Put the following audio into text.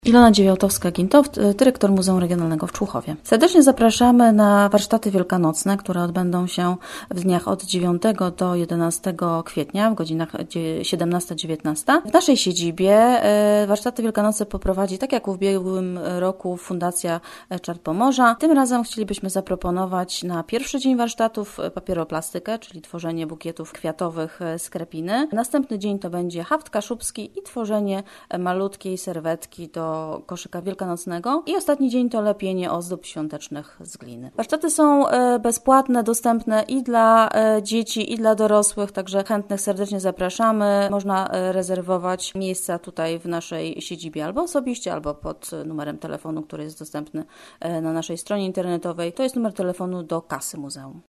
Ilona Dziewiałtowska-Gintoft, dyrektor Muzeum Regionalnego w Człuchowie. Serdecznie zapraszamy na warsztaty wielkanocne, które odbędą się w dniach od 9 do 11 kwietnia w godzinach 17-19. W naszej siedzibie warsztaty wielkanocne poprowadzi, tak jak w ubiegłym roku, Fundacja Czar Pomorza. Tym razem chcielibyśmy zaproponować na pierwszy dzień warsztatów papieroplastykę, czyli tworzenie bukietów kwiatowych z krepiny. Następny dzień to będzie haft kaszubski i tworzenie malutkiej serwetki do koszyka wielkanocnego i ostatni dzień to lepienie ozdób świątecznych z gliny. Warsztaty są bezpłatne, dostępne i dla dzieci, i dla dorosłych, także chętnych serdecznie zapraszamy. Można rezerwować miejsca tutaj w naszej siedzibie albo osobiście, albo pod numerem telefonu, który jest dostępny na naszej stronie internetowej. To jest numer telefonu do kasy muzeum.